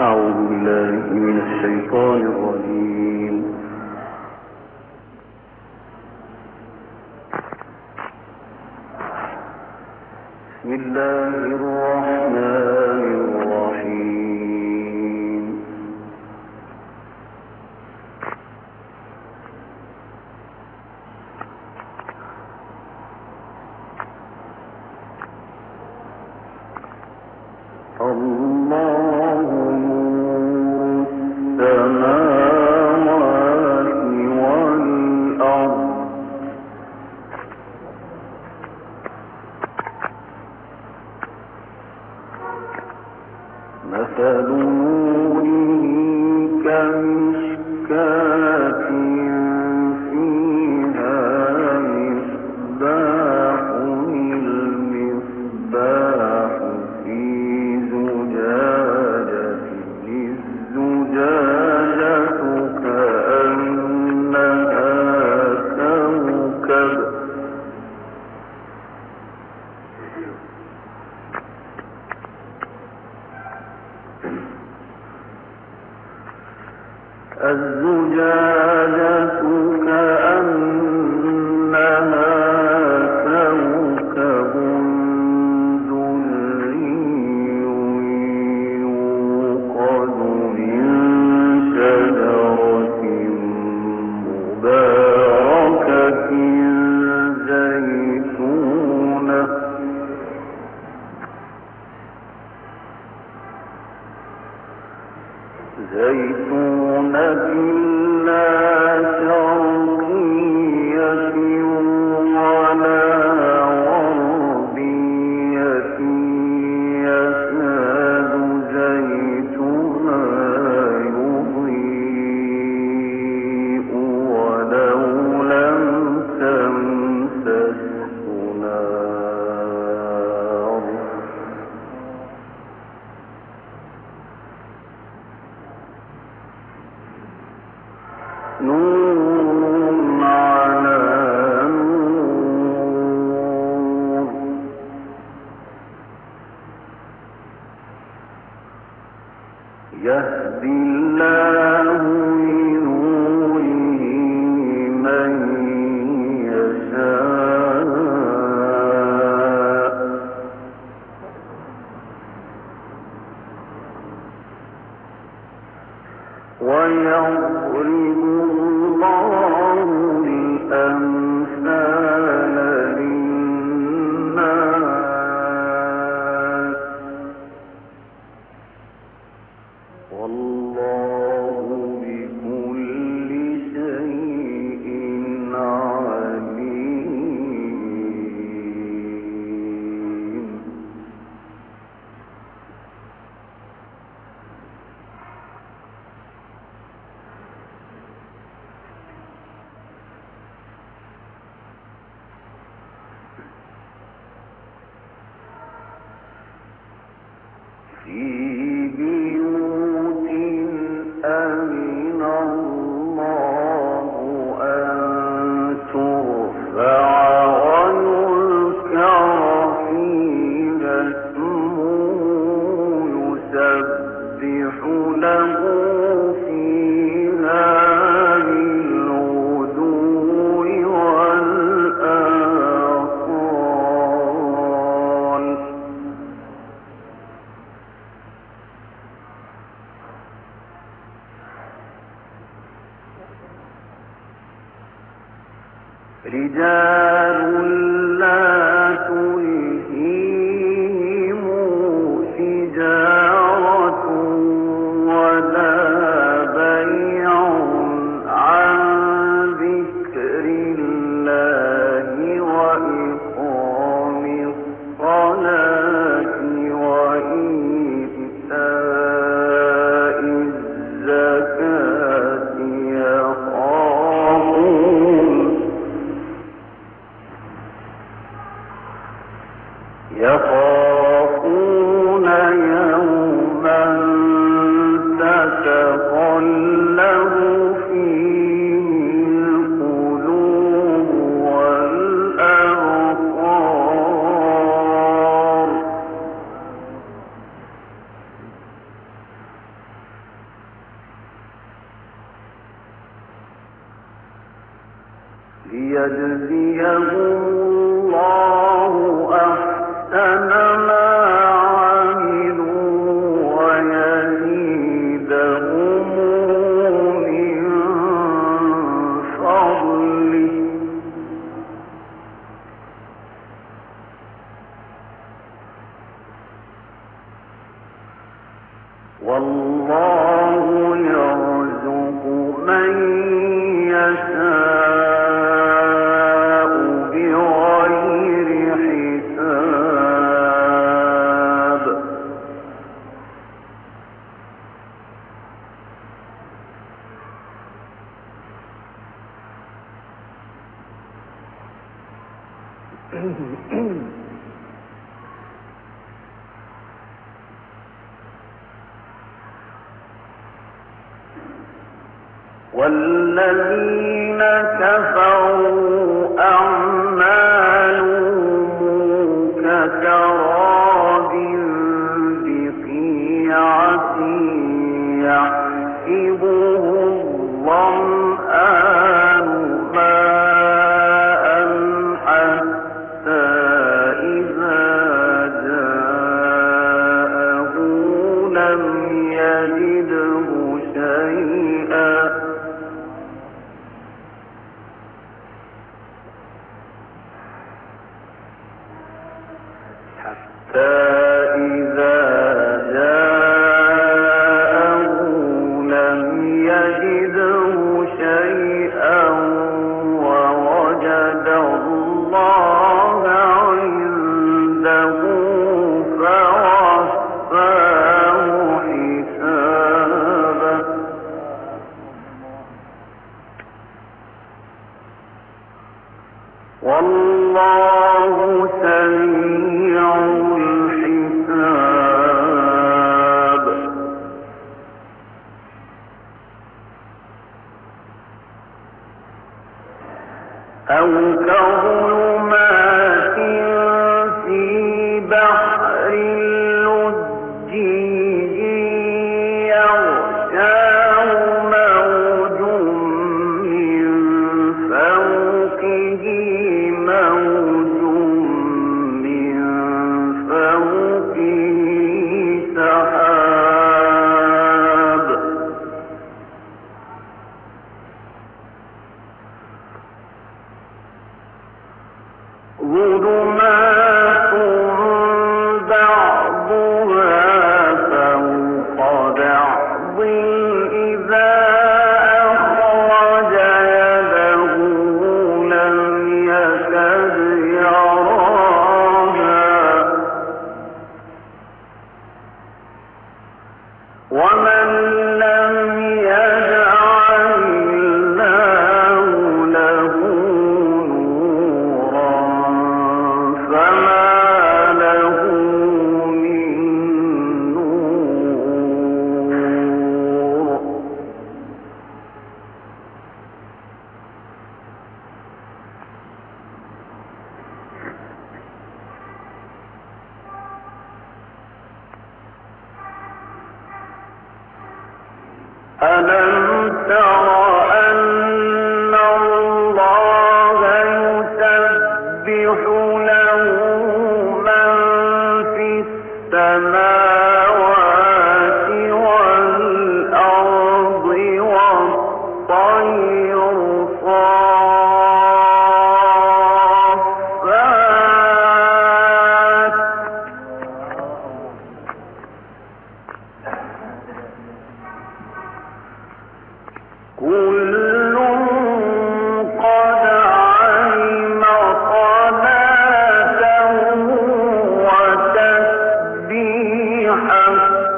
أعوذ بالله من الشيطان الرجيم. بسم الله الرحمن الرحيم. الله نور السماوات والأرض مثل نوره كمشكاة فيها مصباح المصباح في زجاجة الزجاجة كأنها كوكب الزجاجة كأنها كوكب دري يوقد من شجرة مباركة زيتونة لا شرقية ولا غربية يكاد زيتها يضيء ولو لم تمسسه نار نور على نور يهدي الله لنوره من يشاء ويضرب الله الأمثال للناس والله بكل شيء عليم. في بيوت أذن الله أن ترفع ويذكر فيها اسمه يسبح له فيها بالغدو والآصال رجال لا تلهيهم تجارة ولا بيع عن ذكر الله وإقام الصلاة وإيتاء الزكاة يخافون ليجزيهم الله أحسن ما عملوا ويزيدهم من فضله والله يرزق من يشاء بغير حساب والذين كفروا أعمالهم كسراب بقيعة يحسبه الظمآن ماء حتى إذا جاءه لم يجده شيئا ووجد الله عنده فوفاه حسابه والله سريع الحساب أو كظلمات في بحر لجي يغشاه موج من فوقه موج من فوقه سحاب ظلمات بعضها فوق بعض إذا أخرج يده لم يكد يراها ومن لم يجعل الله له نورا فما له من نور ألم تر أن الله يسبح له من في السماوات والأرض والطير صافات كل قد علم صلاته وتسبيحه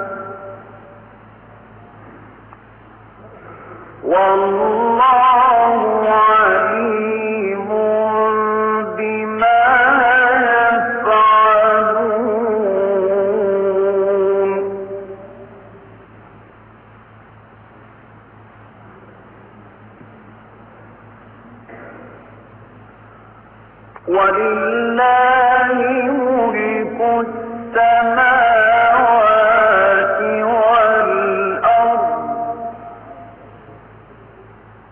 والله عليم بما يفعلون ولله ملك السماوات والأرض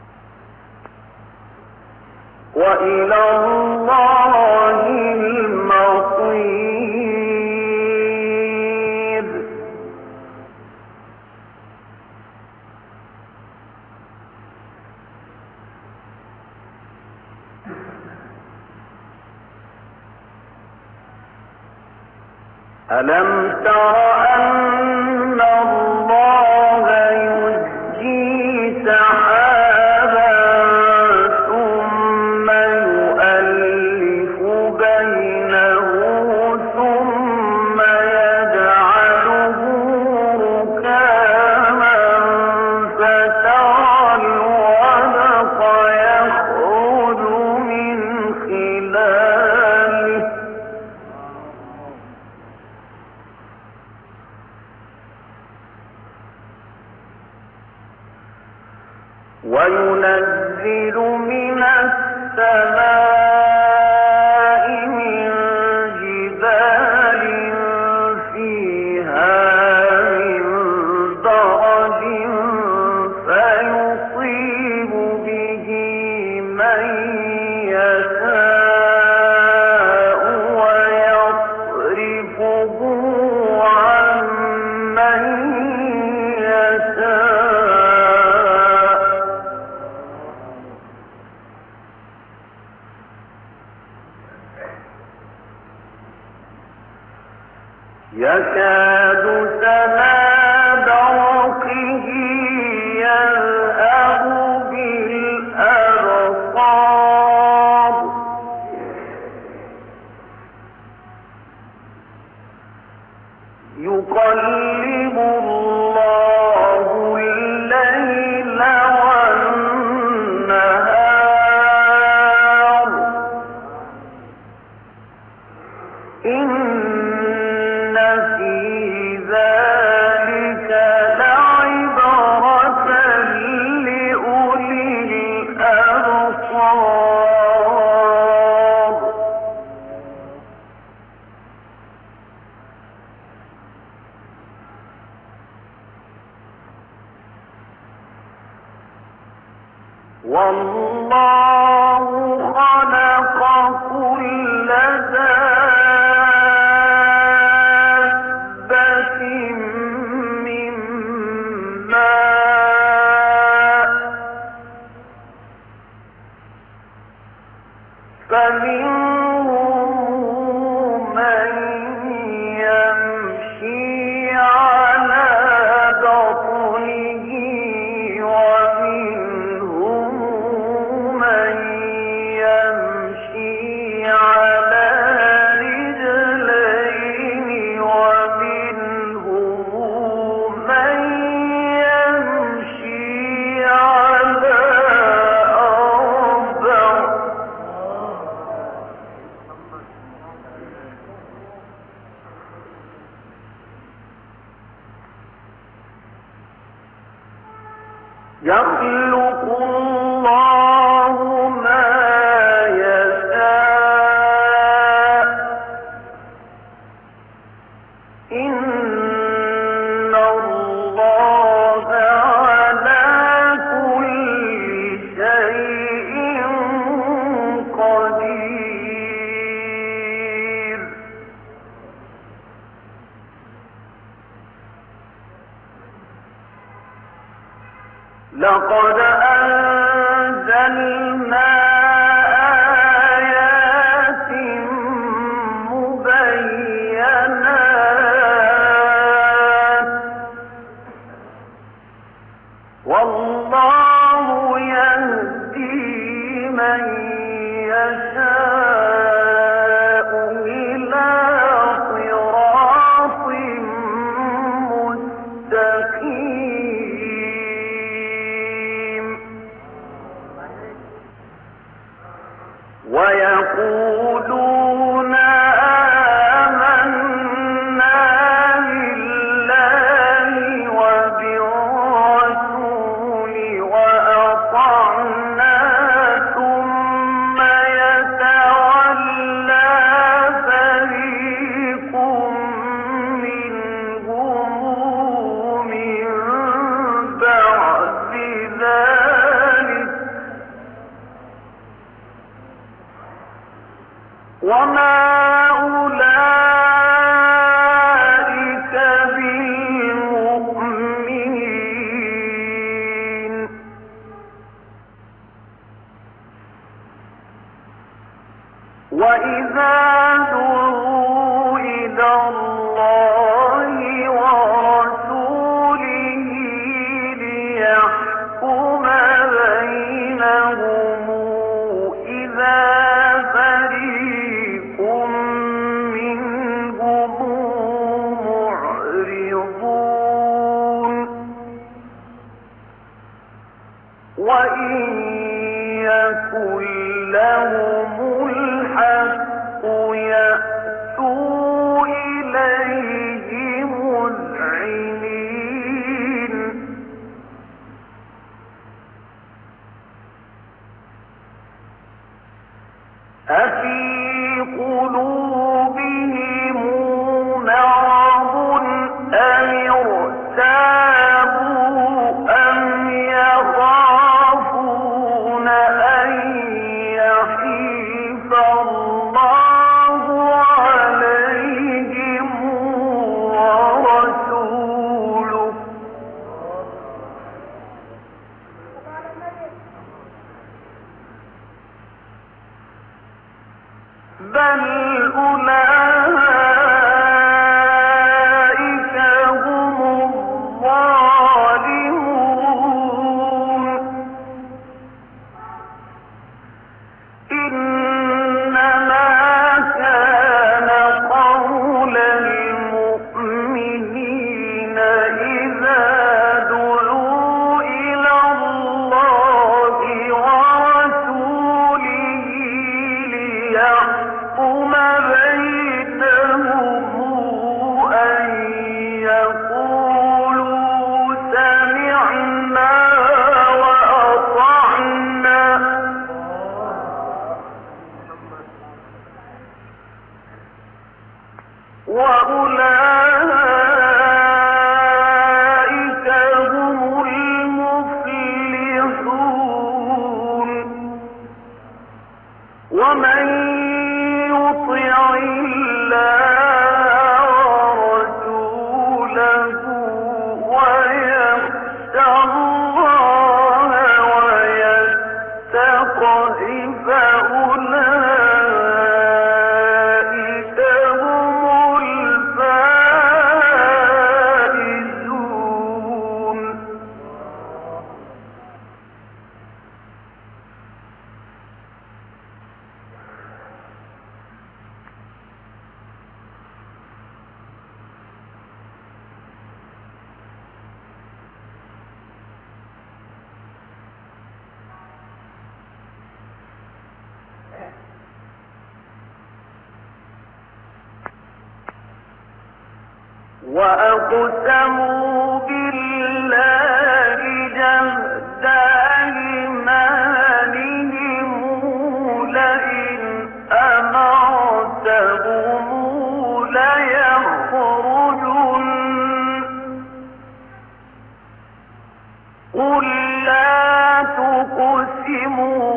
ألم تر أن الله يزجي سحابا ثم يؤلف بينه ثم يجعله ركاما فترى الودق يخرج من خلاله وينزل من السماء من جبال فيها من برد فيصيب به من يشاء ويصرفه عن من يشاء يكاد سنا برقه يذهب بالأبصار يقلب الله الليل والنهار إن في ذلك لعبرة لأولي الأبصار والله خلق كل دابة من ماء فمنهم من يمشي على بطنه ومنهم من يمشي على رجلين ومنهم من يمشي على أربع يخلق الله ما يشاء إن الله على كل شيء قدير لقد أنزلنا آيات مبينات والله يهدي من يشاء إلى صراط مستقيم ويقولون آمنا بالله وبالرسول وأطعنا ثم يتولى فريق منهم من بعد ذلك وما أولئك بالمؤمنين وإذا دعوا إلى الله وإن يكن لهم الحق يأتوا إليه مذعنين أفي قلوبهم مرض أم ارتابوا أم يخافون أن يحيف الله عليهم ورسوله بل أولئك هم الظالمون إنما كان قول المؤمنين إذا دعوا إلى الله ورسوله ليحكم بينهم أن يقولوا سمعنا وأطعنا وأولئك هم المفلحون ومن يطع الله ورسوله ويخشى الله ويتقه فأولئك هم الفائزون وأقسموا بالله جهد أيمانهم لئن أمرتهم ليخرجن قل لا تقسموا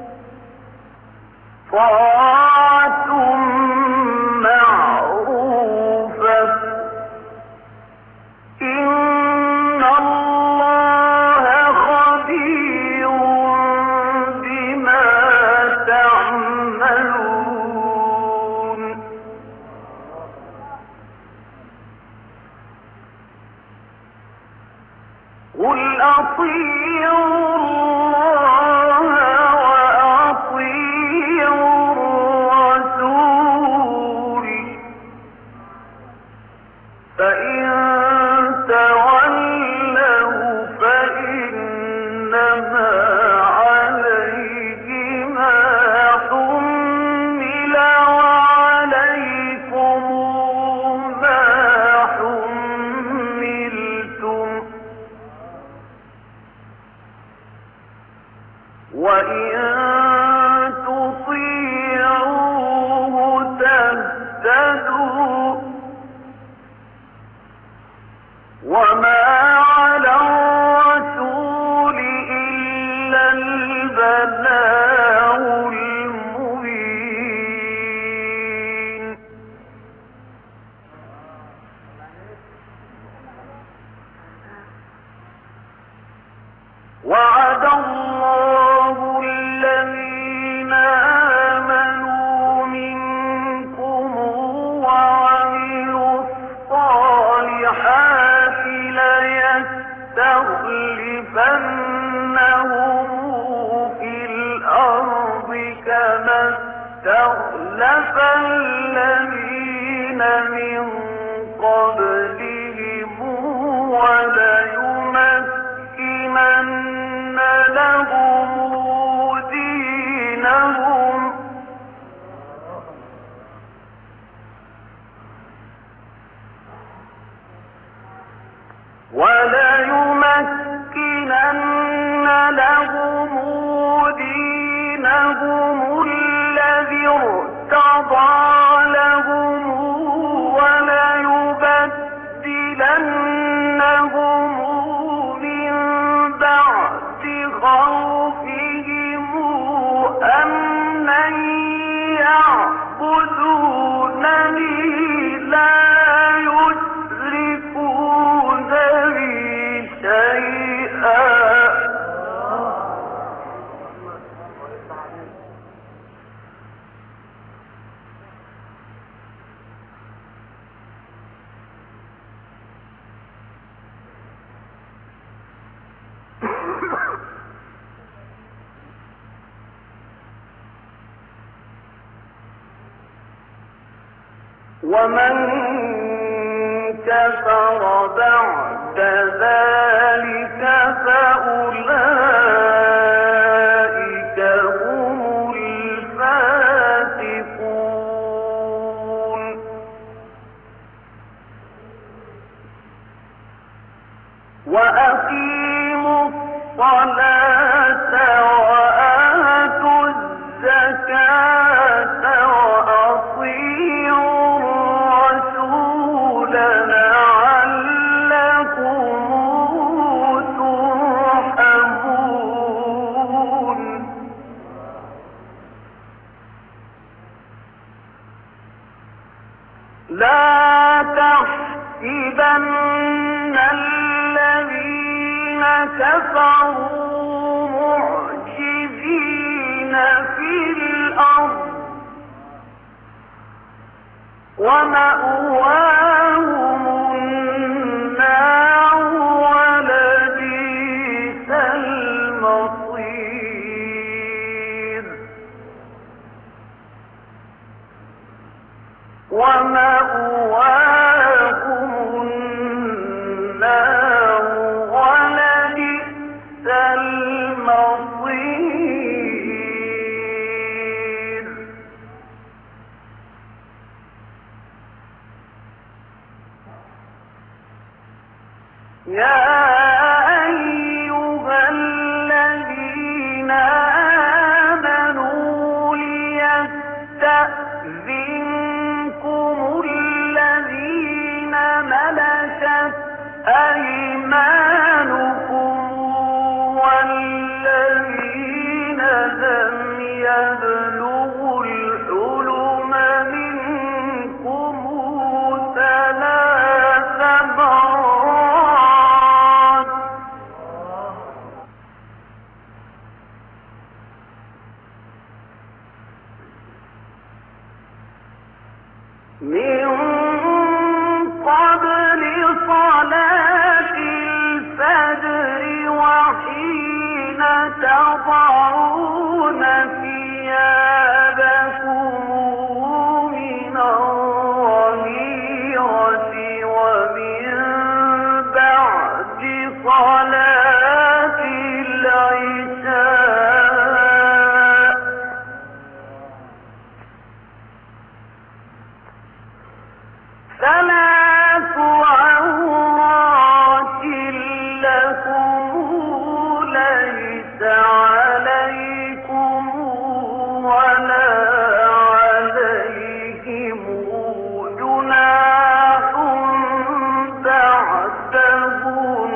طاعة معروفة إن الله خبير بما تعملون قل أطيعوا الله وأطيعوا الرسول فإن تولوا فإنما عليه ما حمل وعليكم ما حملتم وإن تطيعوه تهتدوا وما على الرسول إلا البلاغ المبين وعد الله الذين آمنوا منكم وعملوا الصالحات ليستخلفنهم في الأرض كما استخلف الذين من قبلهم وليمكنن لهم وليمكنن لهم دينهم الذي ارتضى لهم وليبدلنهم من بعد خوفهم أمنا يعبدونني لا يشركون بي شيئا. ومن كفر بعد ذلك فأولئك هم الفاسقون. وأقيموا الصلاة وآتوا الزكاة وأطيعوا الرسول لعلكم ترحمون. لا تحسبن الذين كفروا معجزين في الأرض ومأواهم النار ولبئس المصير. ومأواهم النار ولبئس المصير. يا أيها الذين آمنوا ليستأذنكم الذين ملكت أيمانكم والذين لم يبلغوا الحلم منكم ثلاث مرات من قبل صلاة الفجر وحين تضعون ثيابكم من الظهيرة ومن بعد صلاة العشاء. ثلاث عورات لكم ليس عليكم ولا عليهم جناح بعدهن.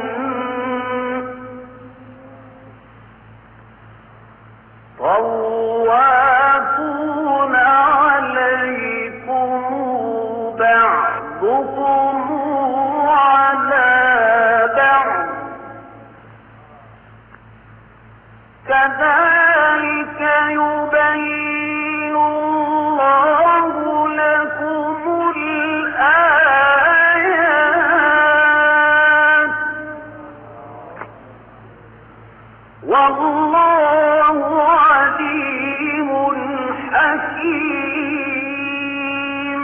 طوافون عليكم بعضكم على بعض كذلك يبين الله لكم الآيات والله عليم حكيم.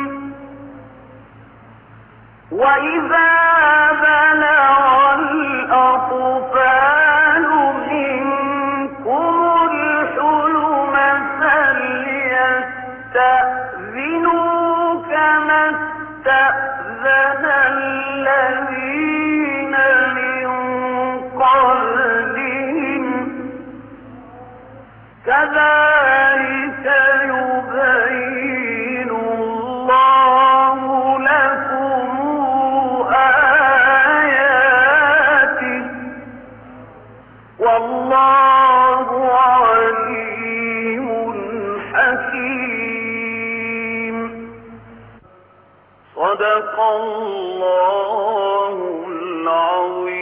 وإذا بلغ الأطفال منكم الحلم فليستأذنوا كما استأذن الذين والله عليم حكيم. صدق الله العظيم.